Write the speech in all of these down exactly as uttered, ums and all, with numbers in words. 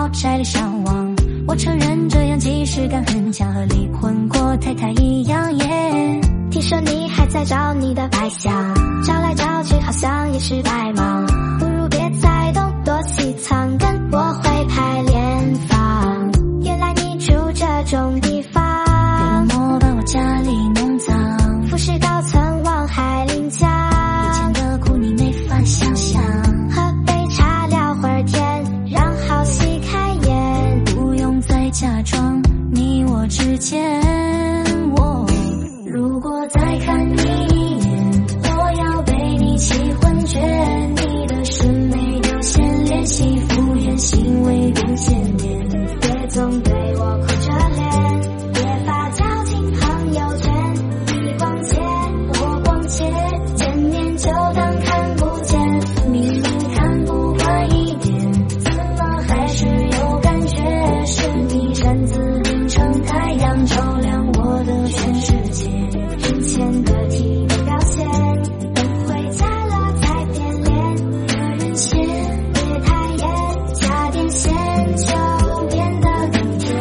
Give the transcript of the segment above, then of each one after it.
聊斋里相望。我承认这样即视感很强，和离婚过太太一样耶。 听说你还在找你的白瞎，找来找去好像也是白忙，不如别再东躲西藏，跟我会排练房。原来你住这种地方， 别冷漠把我家里弄脏， 富士高层往海陵江， 以前的苦你没法想象， 喝杯茶聊会儿天，让好戏开演， 不用再假装你我之间。我如果再看你一眼，我要被你气昏厥，你的审美表现练习敷衍行为更见面， 别总对我苦着脸，别发矫情朋友圈，你逛街我逛街，见面就当看不见，明明看不惯一点，怎么还是有感觉，是你擅自变成太阳照亮我的全世界，之前的体的表现，等回家了才变脸，个人线别太严，加点线就变得更甜。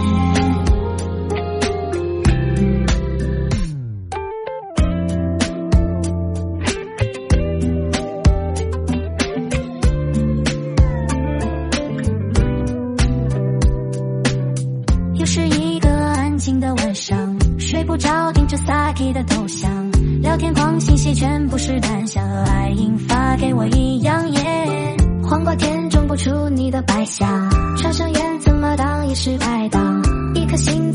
又是一个安静的晚上，睡不着听着 Saki 的头像，聊天框信息全部是单向，和爱引发给我一样耶。 黄瓜田种不出你的白瞎，穿上眼怎么当也是白当，一颗心